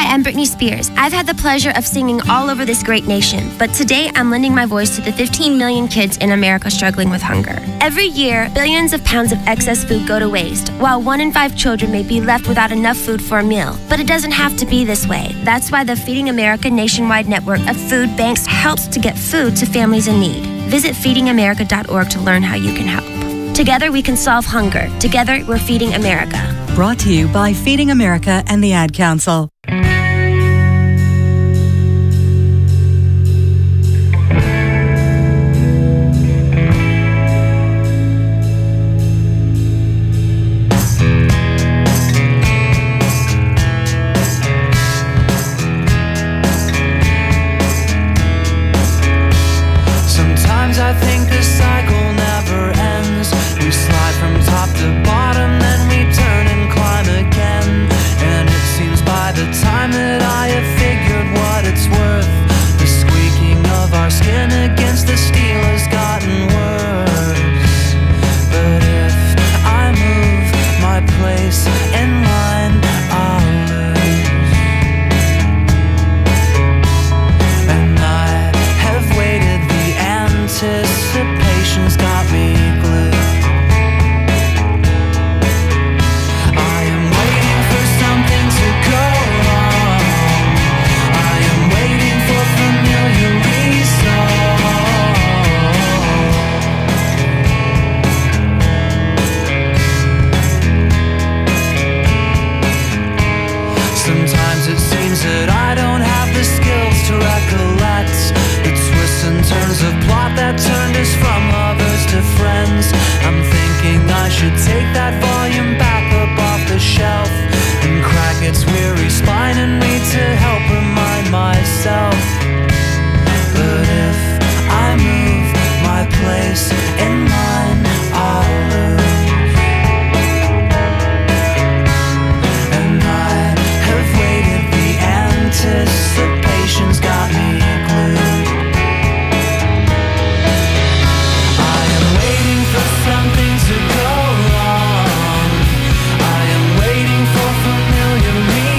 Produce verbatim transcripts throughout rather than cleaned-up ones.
I'm Britney Spears. I've had the pleasure of singing all over this great nation, but today I'm lending my voice to the fifteen million kids in America struggling with hunger. Every year, billions of pounds of excess food go to waste, while one in five children may be left without enough food for a meal. But it doesn't have to be this way. That's why the Feeding America nationwide network of food banks helps to get food to families in need. Visit feeding america dot org to learn how you can help. Together we can solve hunger. Together we're feeding America. Brought to you by Feeding America and the Ad Council. Sometimes I think the cycle never ends. We slide from top to bottom, then we turn and climb again. And it seems by the time that I have figured what it's worth, the squeaking of our skin against the steel has gotten worse. But if I move my place in line, I'll lose. And I have waited, the anticipation's got me glued. I am waiting for something to go wrong. I am waiting for familiar Sometimes it seems that I don't have the skills to recollect the twists and turns of plot that turned us from lovers to friends. I'm thinking I should take that volume back up off the shelf and crack its weary spine and read to help remind myself. But if I move my place in line, I'll lose. And I have waited, the anticipation's got me glued. I am waiting for something to go wrong. I am waiting for familiar reasons.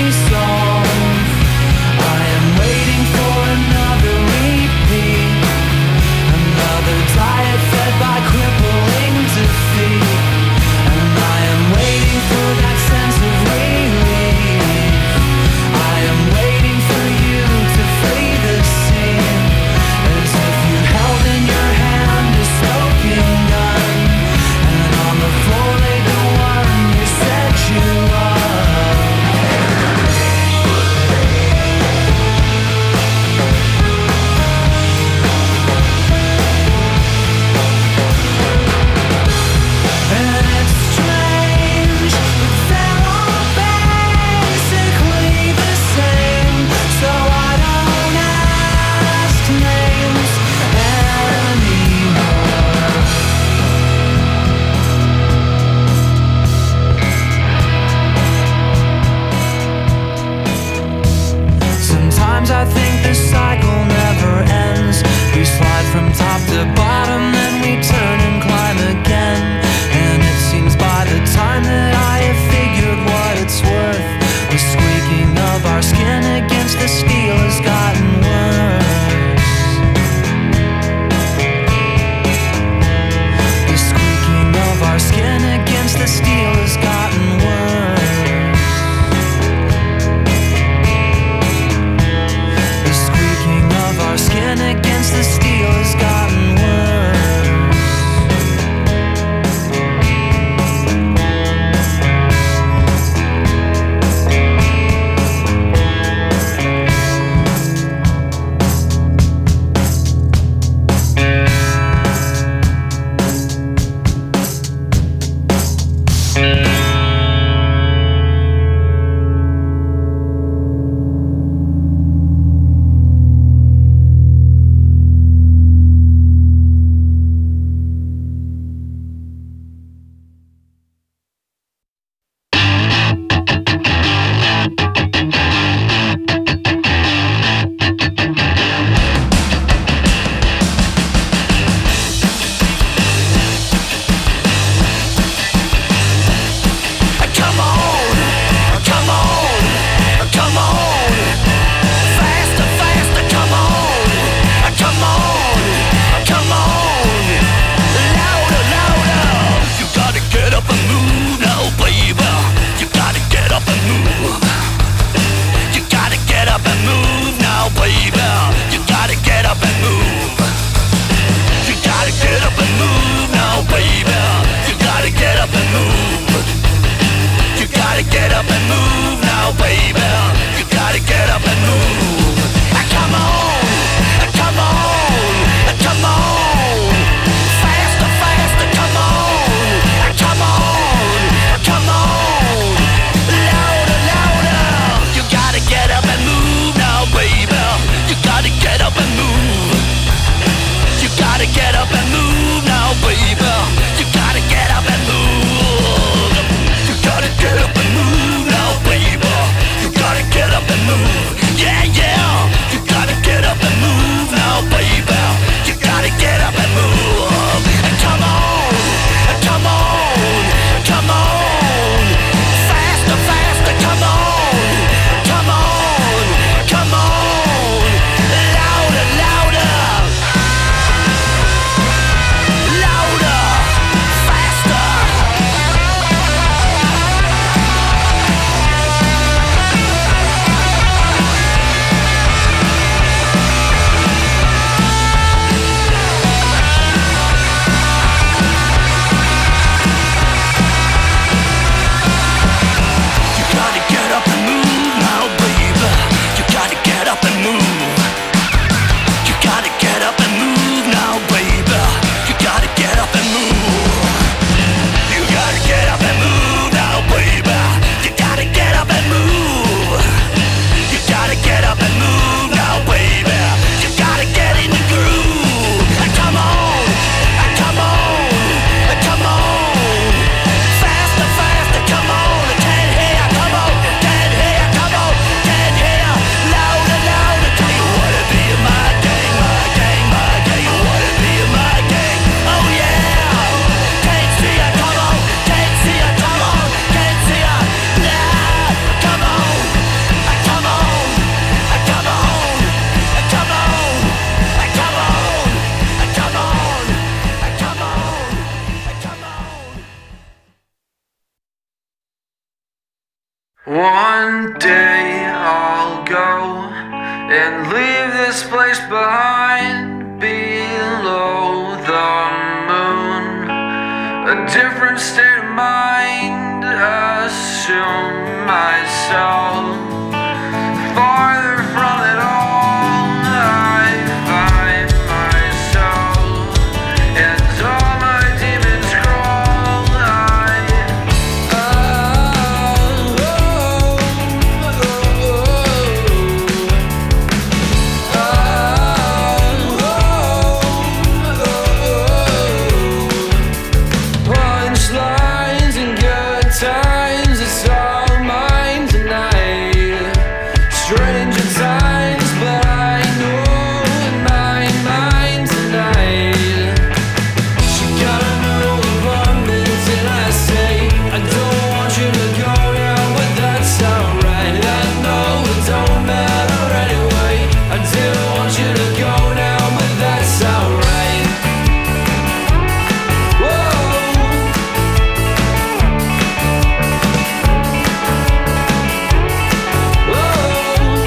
One day I'll go and leave this place behind, below the moon. A different state of mind, assume myself farther from it all. I find myself and all my demons crawl. I, oh, oh, oh, oh, oh. Punchlines and good times, it's all mine tonight. Stranger times, but I know in my mind tonight. She got a new apartment and I say I don't want you to go now, but that's alright. I know it don't matter anyway. I didn't want you to go now, but that's alright. Whoa. Whoa.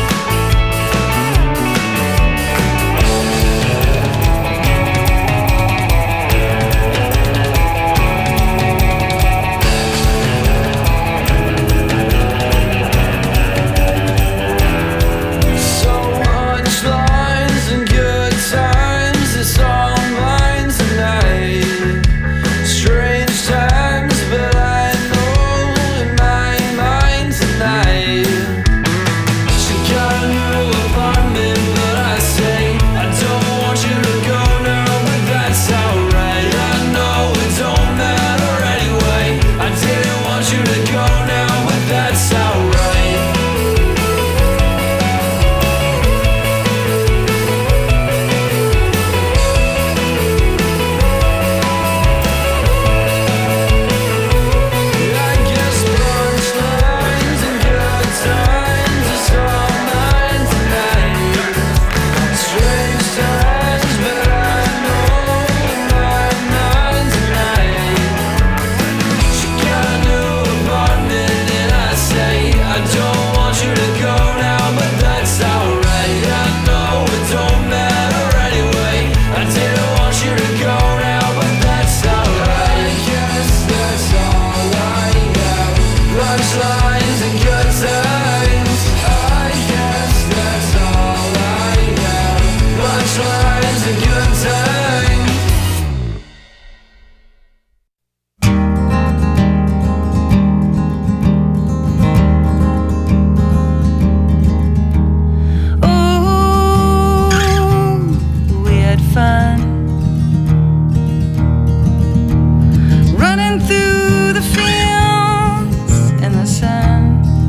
So much lines and good times, it's all mine tonight. Strange times, but I know in my mind tonight. She got a new apartment, but I say I don't want you to go now, but that's alright. I know it don't matter anyway. I didn't want you to go now, but that's alright. I guess punchlines and good times, it's all mine tonight. Strange times, but I know in my mind tonight. She got a new apartment and I say I don't want you to go now, but that's alright. I know it don't matter anyway. I didn't want you to go now, but that's alright. I guess that's all I have. Punchlines and good times. I guess that's all I have. Punchlines and good times. Oh, we had fun running through the fields in the sun.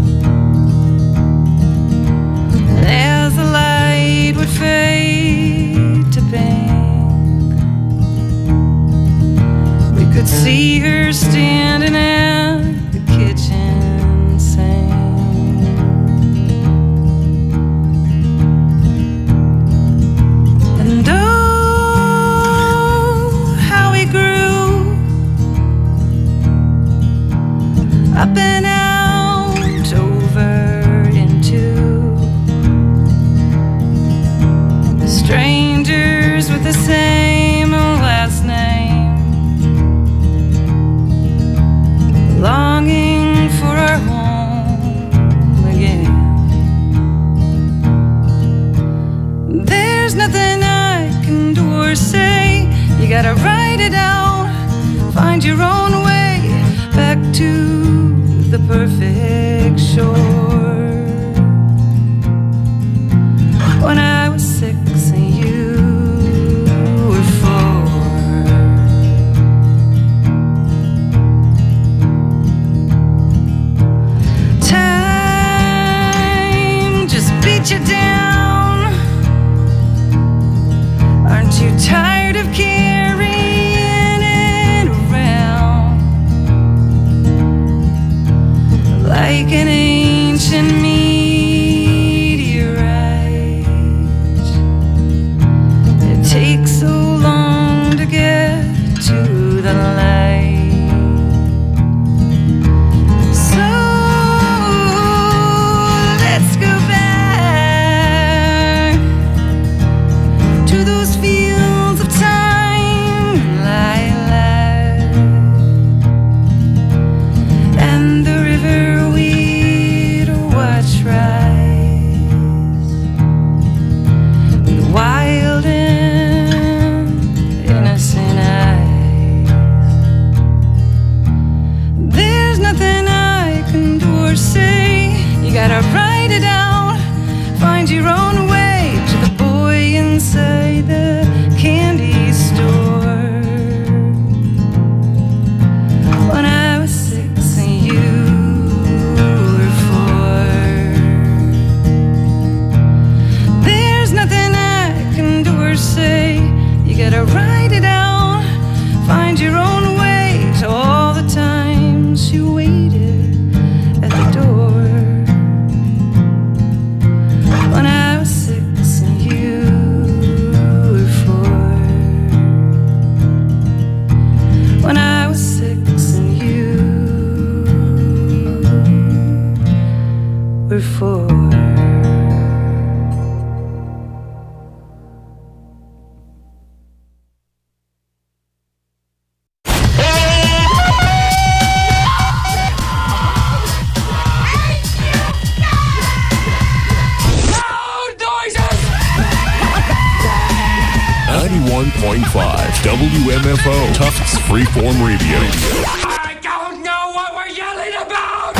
And as the light would fade to pink, we could see her standing at the kitchen sink. And oh, how we grew up and out over into strangers with the same last name, longing for our home again. There's nothing I can do or say. You gotta write it out, find your own way back to the perfect shore. When I was six and you were four, time just beat you down. Aren't you tired of carrying it around like an ancient point five W M F O, Tufts Freeform Radio. I don't know what we're yelling about!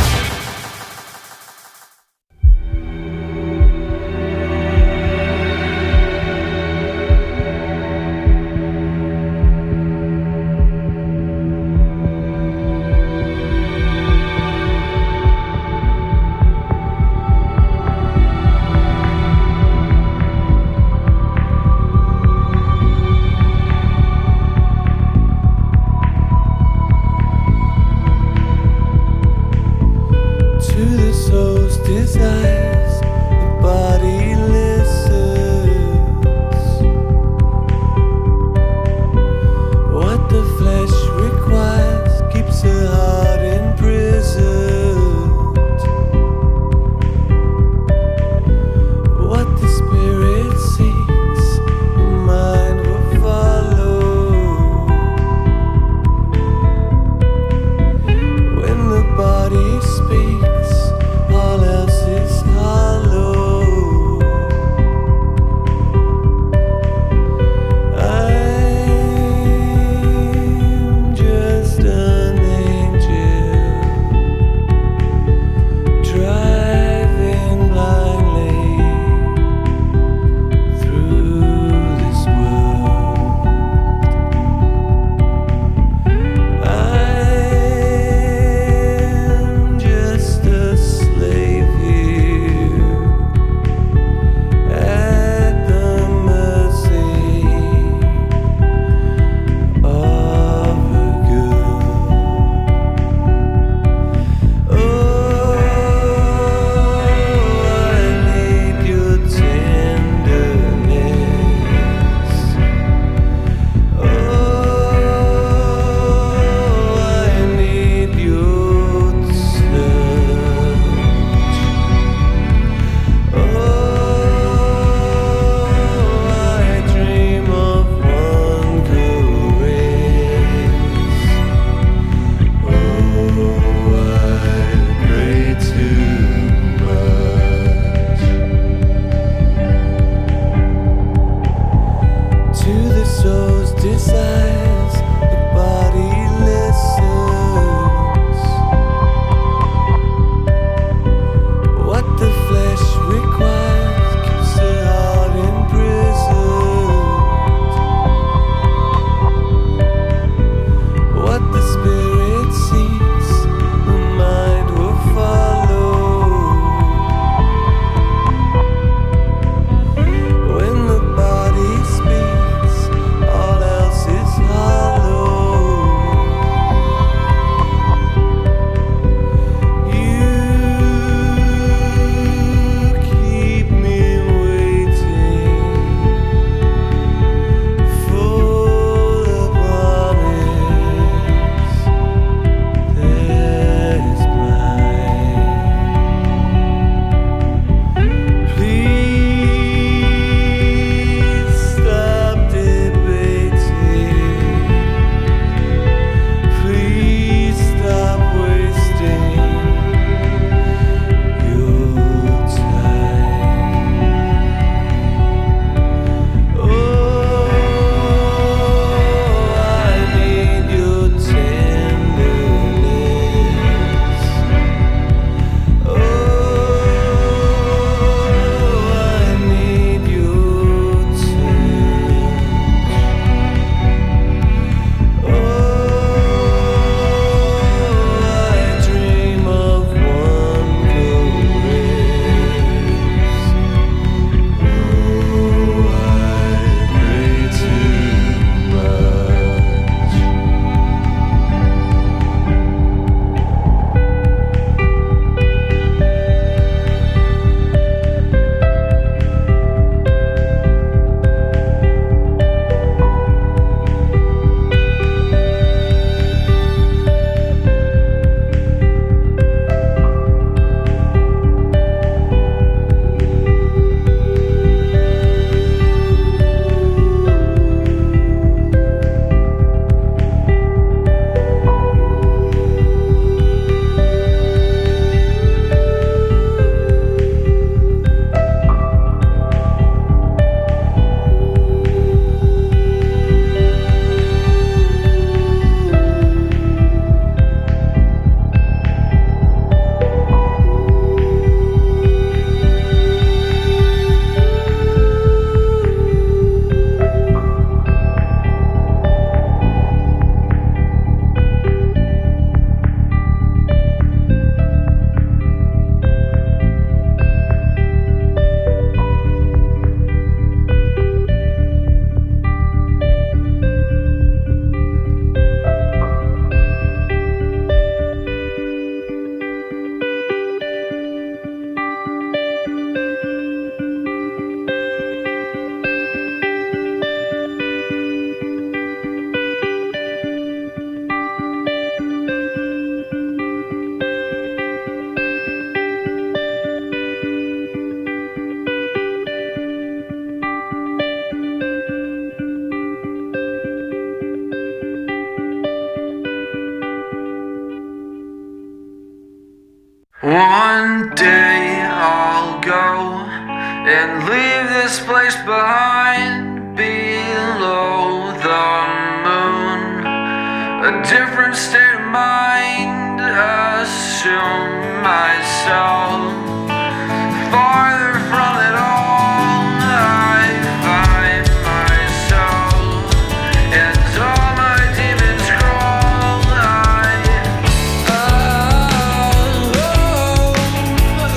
and leave this place behind below the moon. A different state of mind, assume myself farther from it all. I find myself and all my demons crawl. I, oh, oh, oh,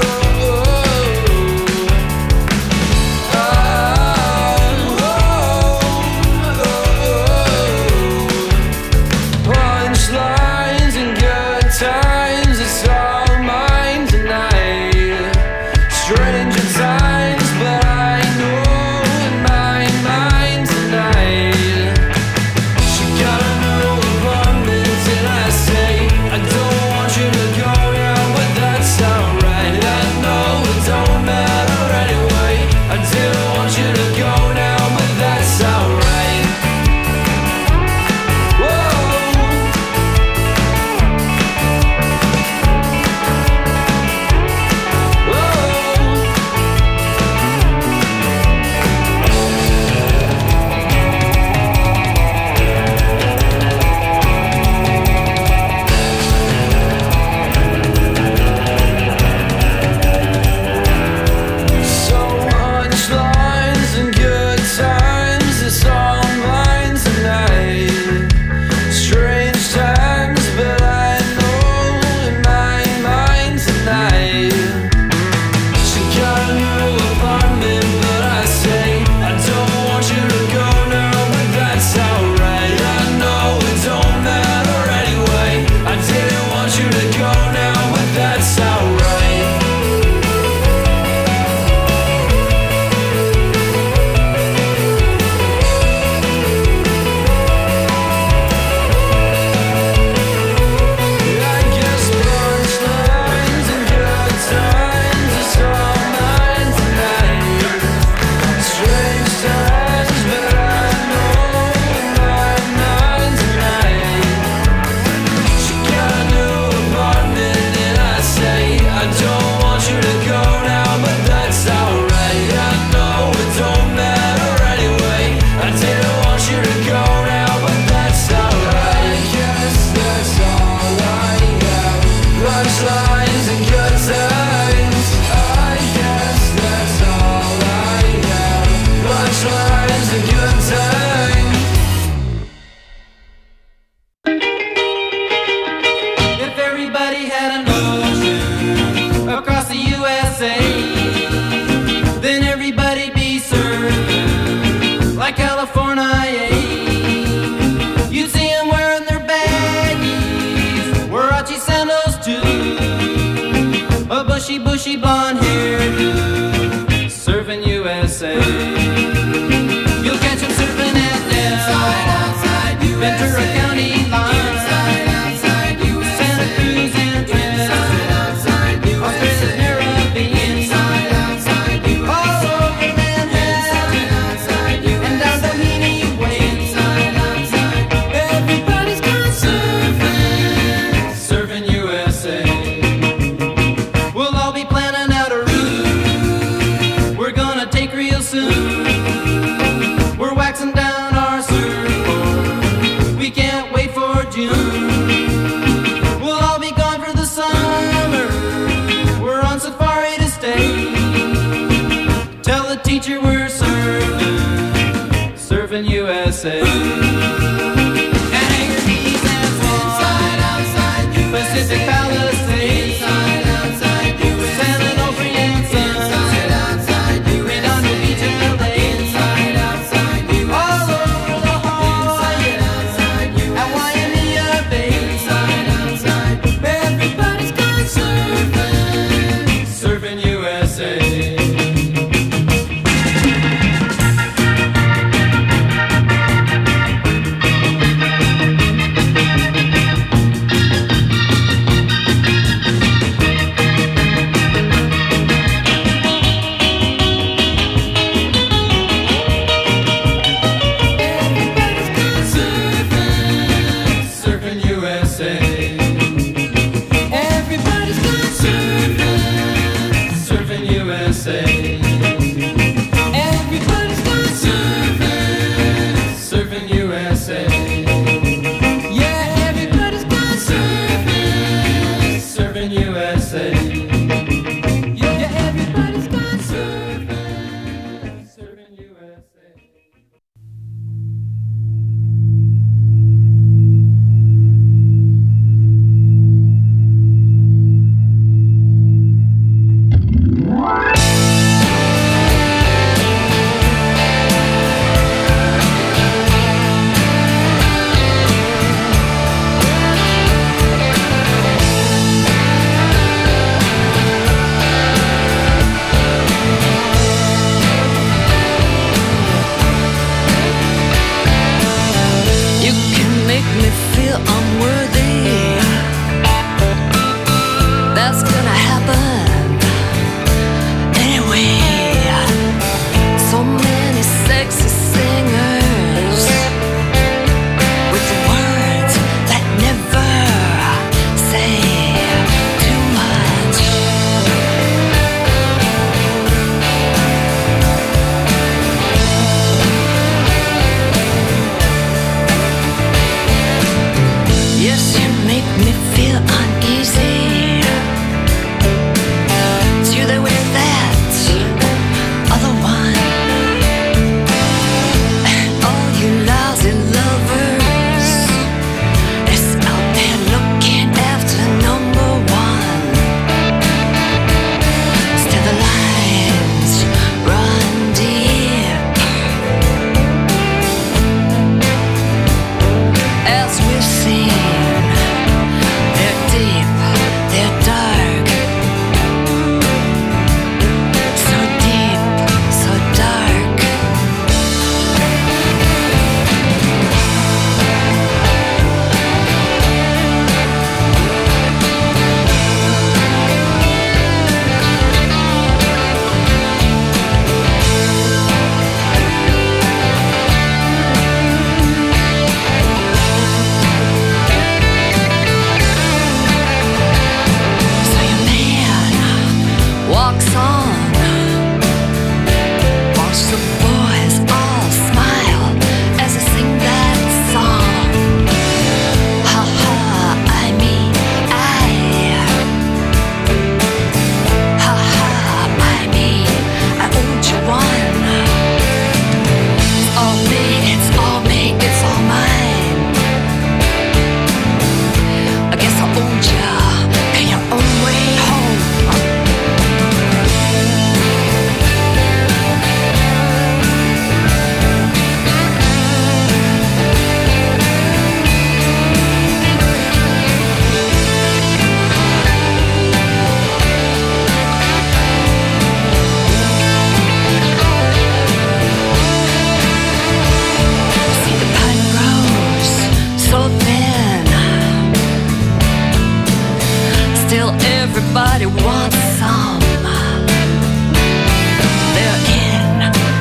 oh, oh. Punchlines and good times, it's all mine tonight. Stranger times, but I know in my mind tonight. She got a new apartment and I say I don't want you to go now, but that's alright. I know it don't matter anyway. I didn't want you to go now, but that's alright. Whoa. So much lines and good times, it's all mine tonight. Strange times, but I know in my mind tonight. She got a new apartment, but I say I don't want you to go now, but that's alright. I know it don't matter anyway. I didn't want you to go now, but that's alright. I guess punchlines and good times, it's all mine tonight. Strange times, but I know in my mind tonight. She got a new apartment and I say I don't want you to go now, but that's alright. I know it don't matter anyway. I didn't want you to go now, but that's alright. I guess that's all I have. Punchlines and good times. I guess that's all I have. Punchlines and good times. If everybody had an ocean across the U S A, then everybody'd be served like California. You'd see them wearing their baggies, Warachi sandals too, a bushy, bushy blonde hairdo, serving U S A. You'll catch them surfing at Nell, Ventura County line, Santa Cruz and Trent, Australia's Caribbean, all over Manhattan, and down Doheny Way. Everybody's gone surfing, surfing U S A. We'll all be planning out a route we're gonna take real soon. We're waxing down our surfboard, we can't wait for June. We'll all be gone for the summer, we're on safari to stay. Tell the teacher we're surfing, surfing U S A. And Hangar Keys and Swan, Pacific Palisades, San Onofre and Sun, Redondo Beach, L A, all over La Jolla and Waimea Bay. Everybody's gone surfing, surfing U S A.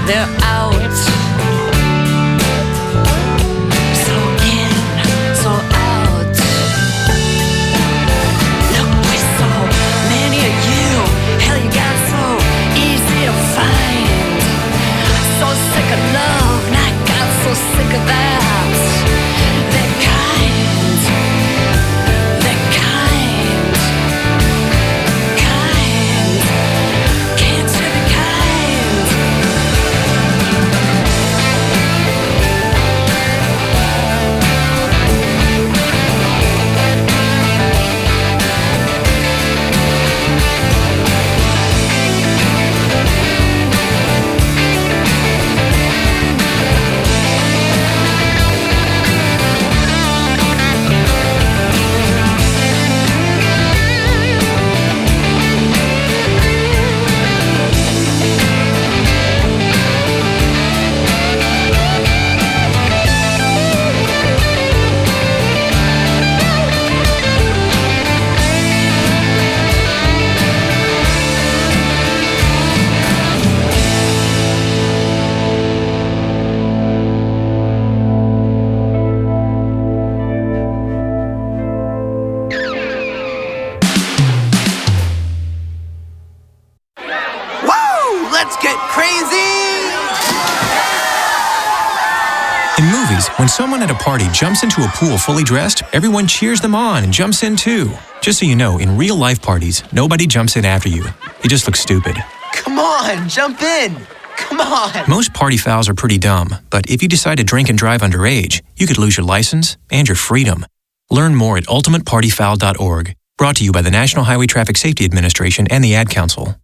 they're out. So in, so out. Look, with so many of you, hell, you got so easy to find. So sick of love, and I got so sick of that. They're kind, they're kind, kind. Can't you be kind? Woo! Let's get crazy! In movies, when someone at a party jumps into a pool fully dressed, everyone cheers them on and jumps in too. Just so you know, in real life parties, nobody jumps in after you. You just look stupid. Come on, jump in! Come on! Most party fouls are pretty dumb, but if you decide to drink and drive underage, you could lose your license and your freedom. Learn more at ultimate party foul dot org. Brought to you by the National Highway Traffic Safety Administration and the Ad Council.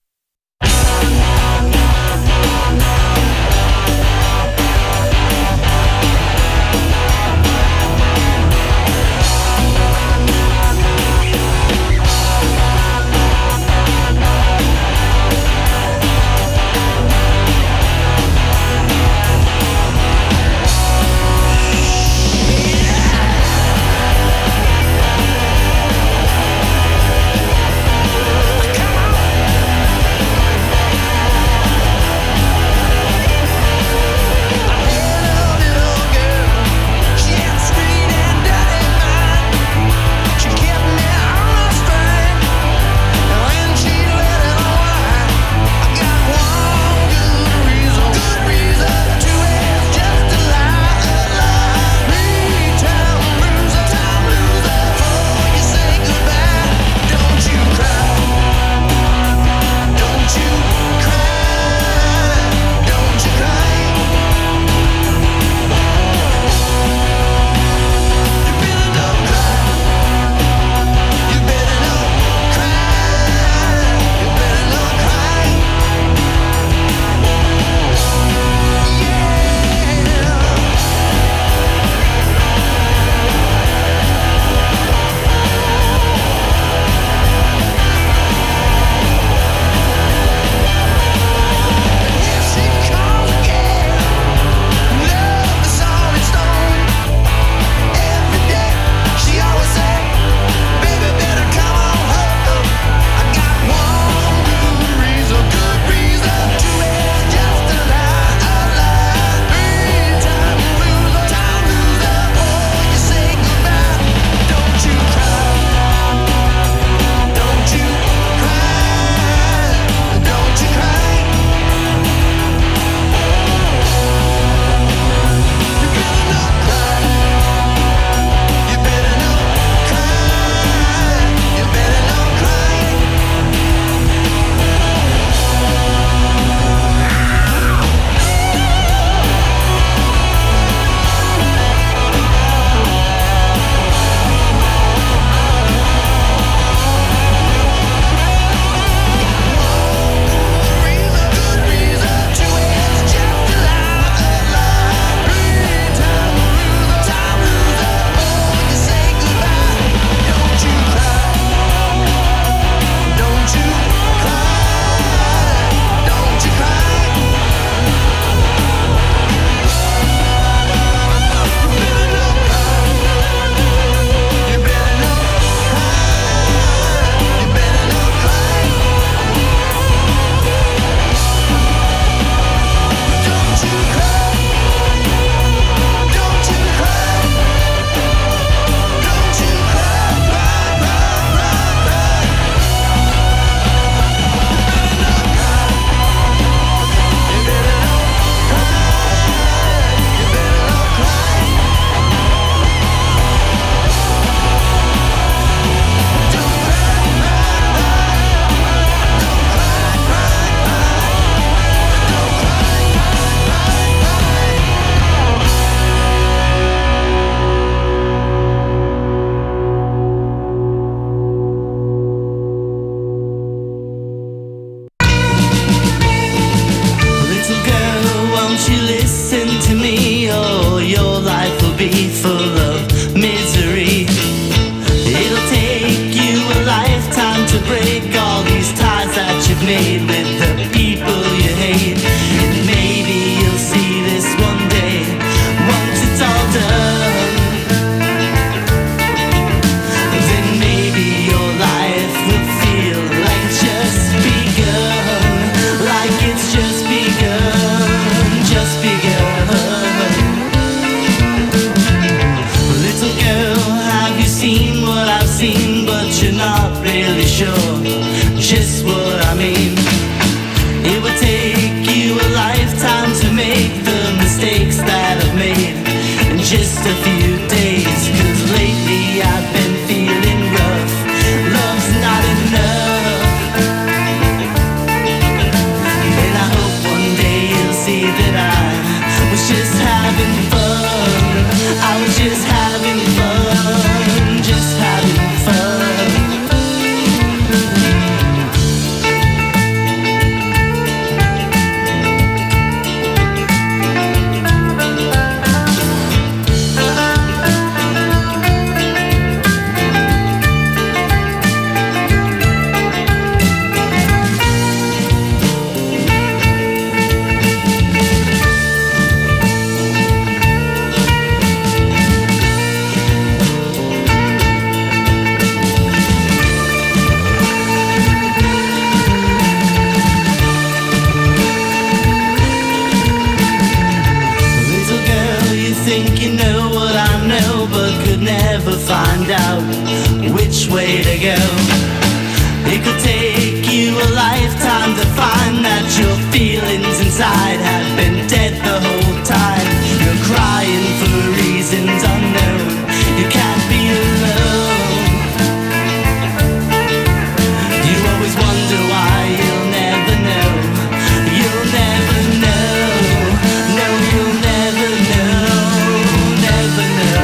way to go. It could take you a lifetime to find that your feelings inside have been dead the whole time. You're crying for reasons unknown. You can't be alone. You always wonder why you'll never know. You'll never know. No, you'll never know. Never know.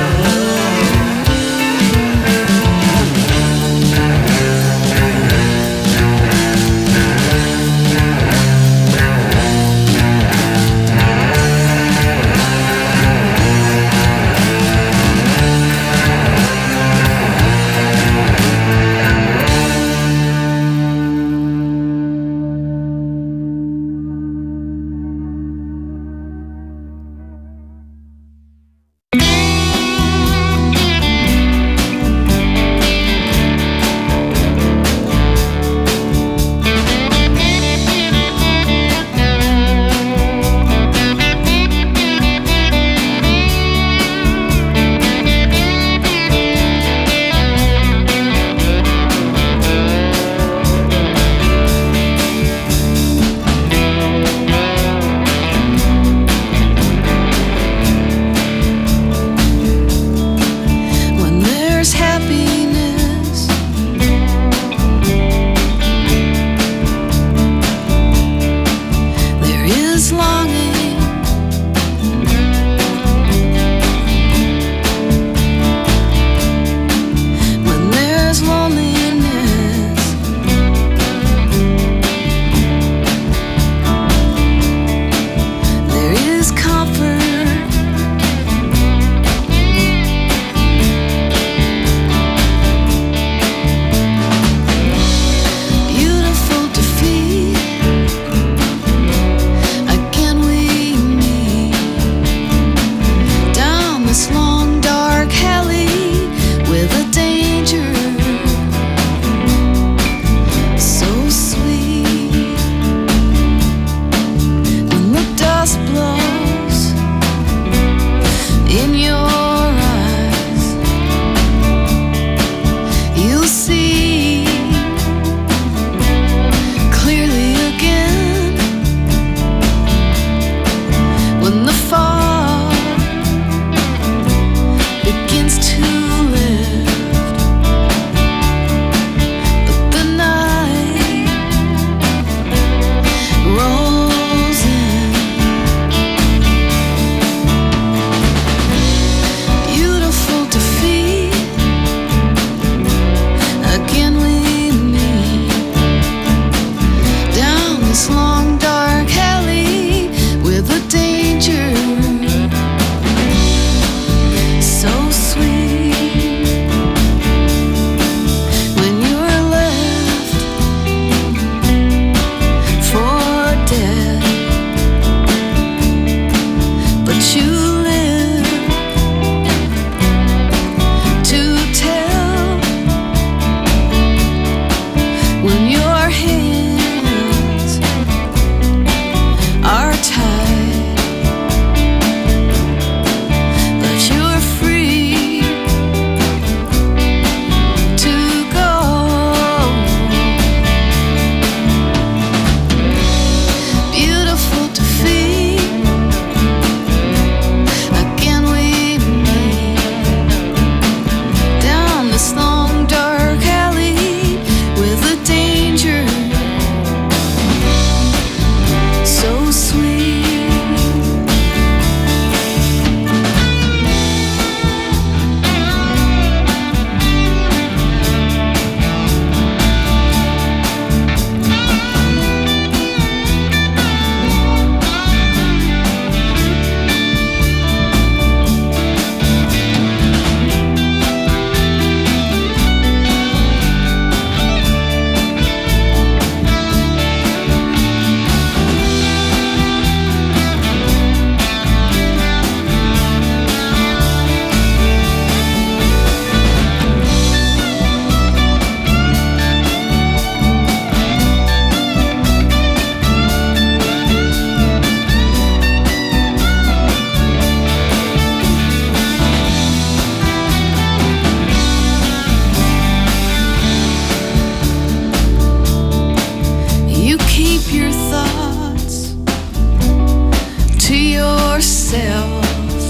yourself,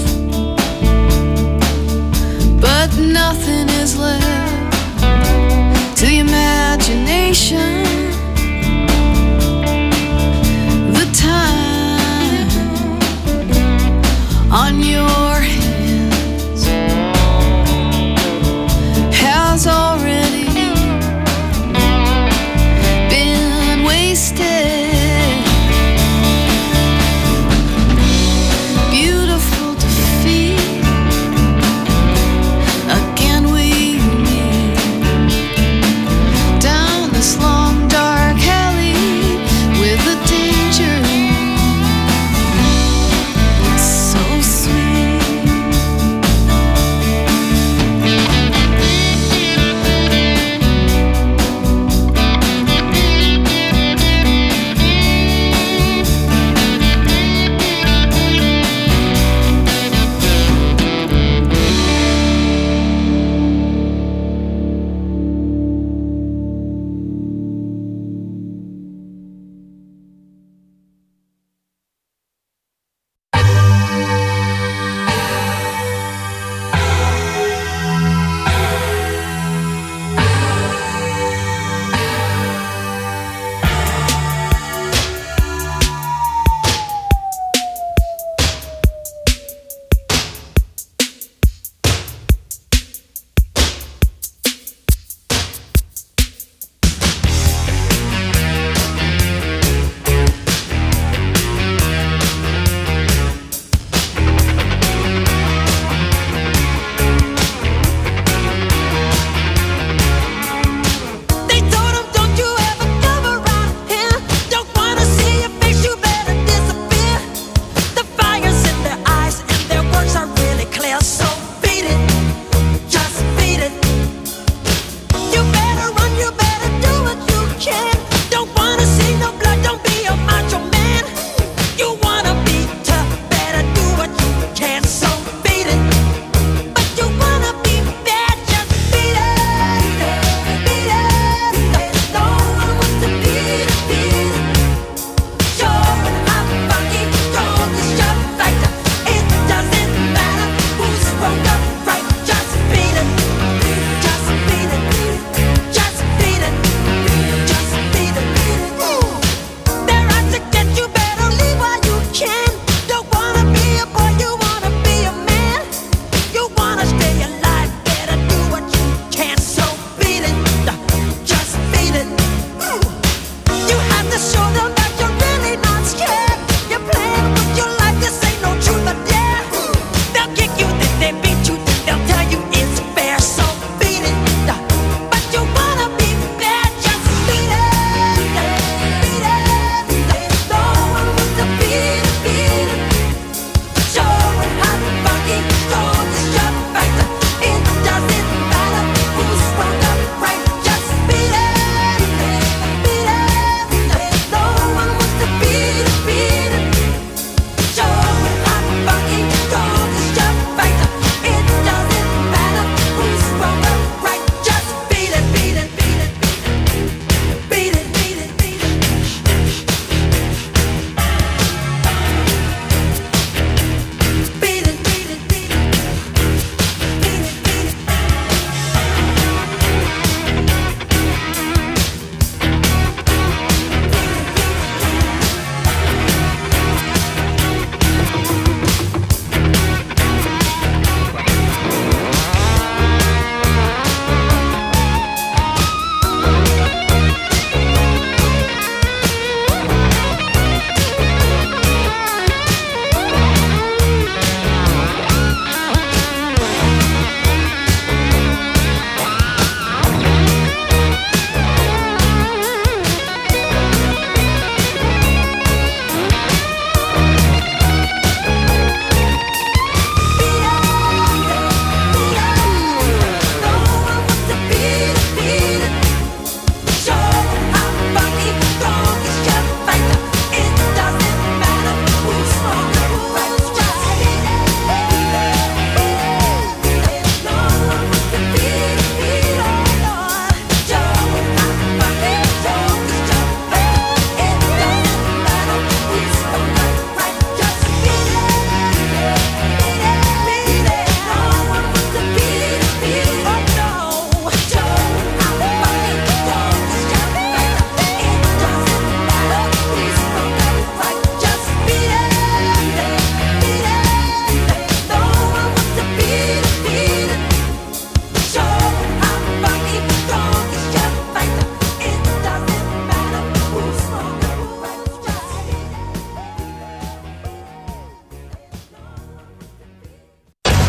but nothing is left to the imagination. The time on your hands has already been wasted. Beautiful defeat. Again we meet down this long dark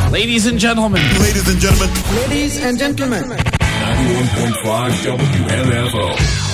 Ladies and gentlemen. Ladies and gentlemen. Ladies and gentlemen. ninety-one point five W M F O.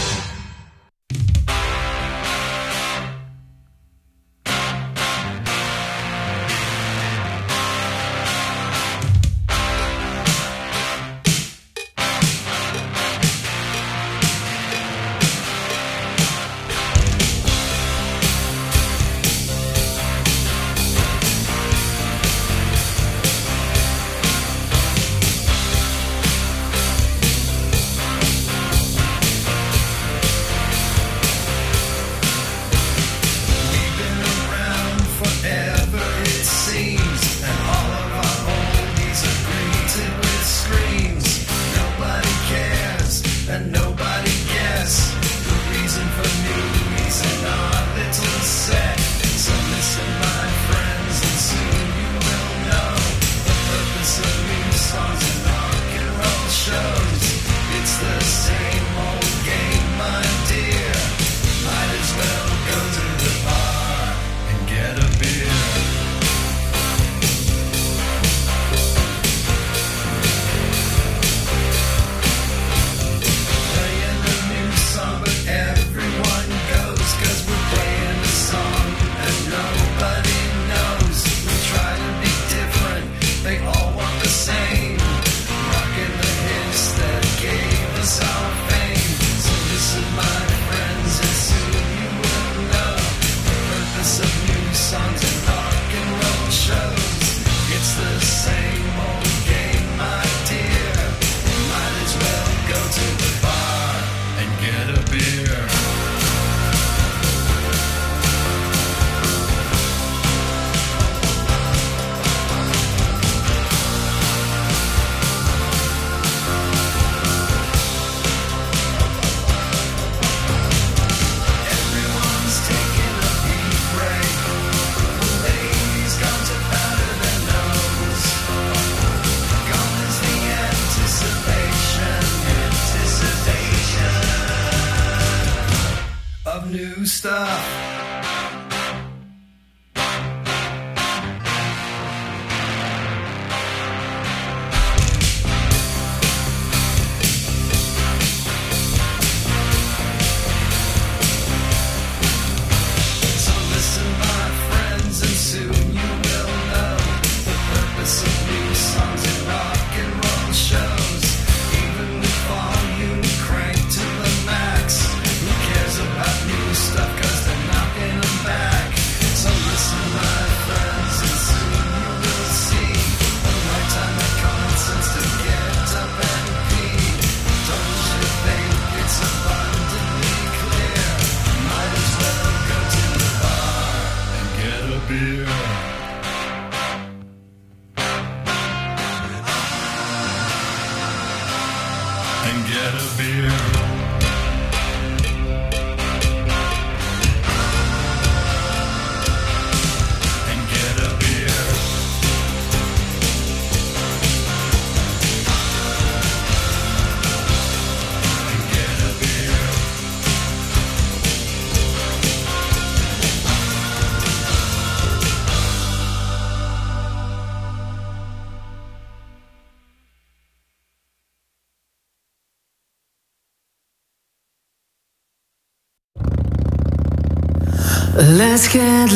Let's get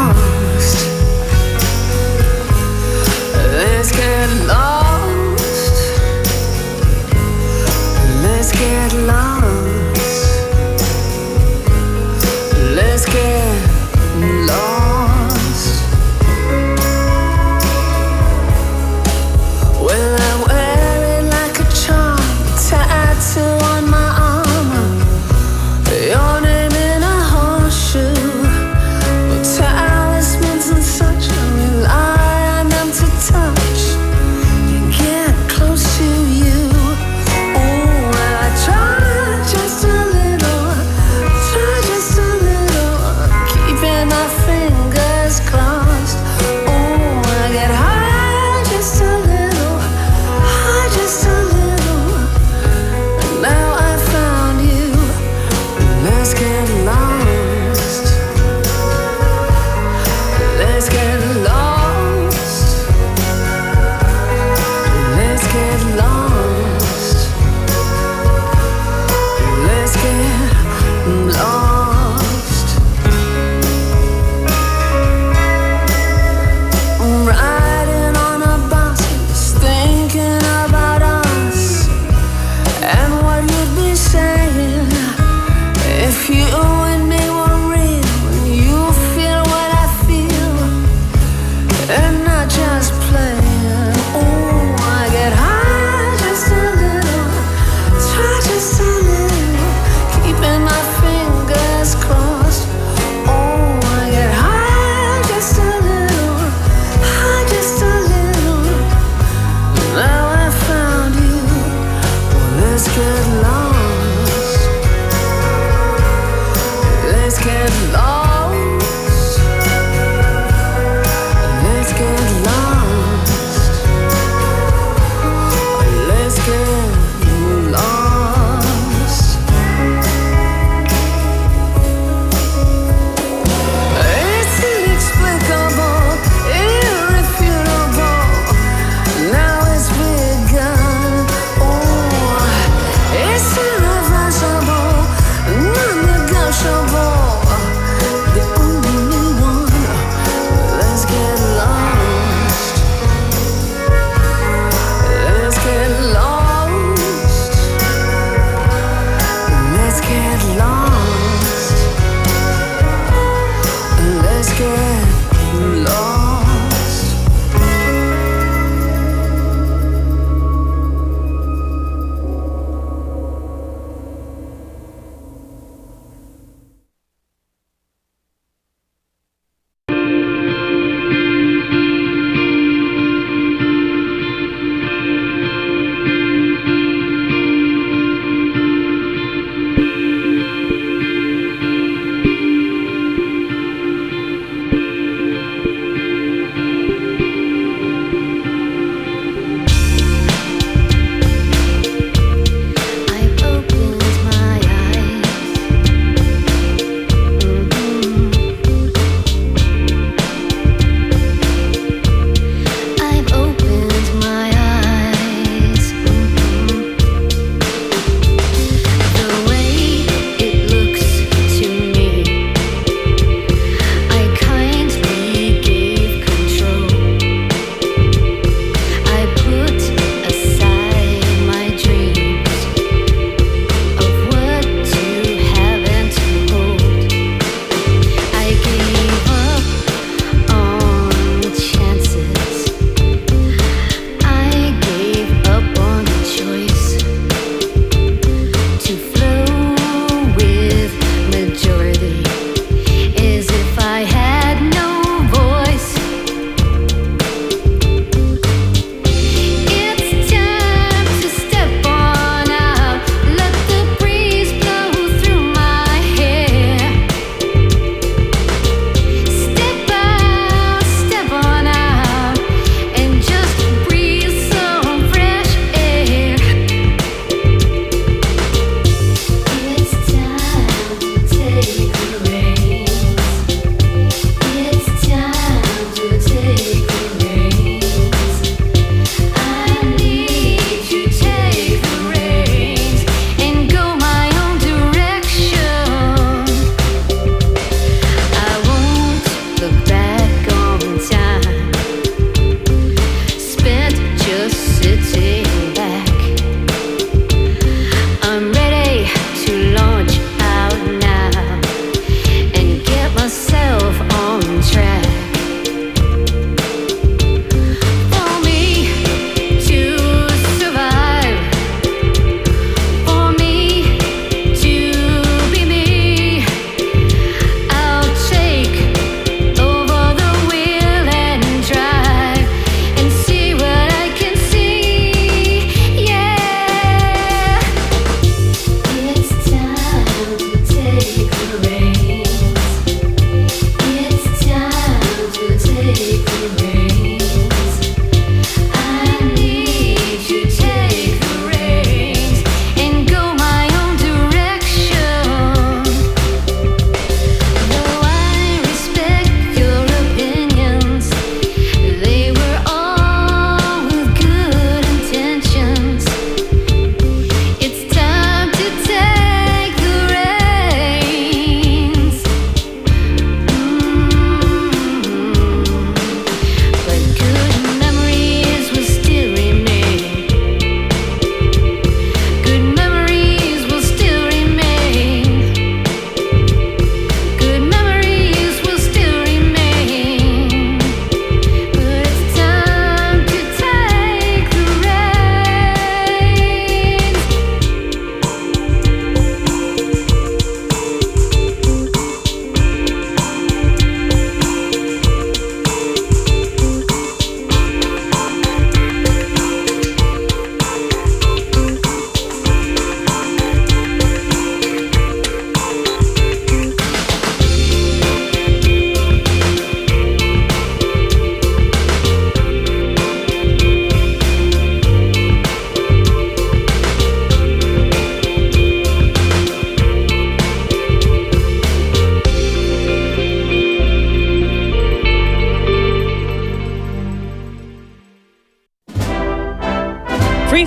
lost. Let's get lost. Let's get lost. Let's get lost. Well, I wear it like a charm, tattoo on my armor. Your name in a horseshoe. Talismans and such, I rely on them to touch and get close to you. Oh, I try.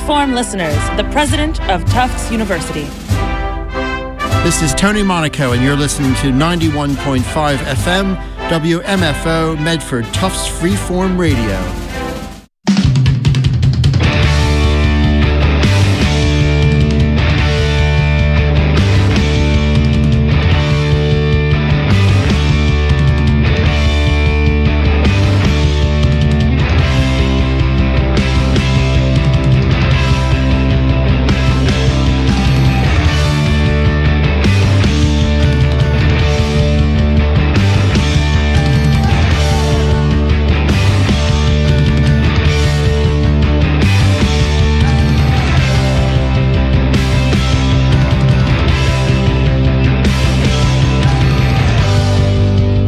Freeform listeners, the president of Tufts University. This is Tony Monaco, and you're listening to ninety-one point five F M, W M F O, Medford Tufts Freeform Radio.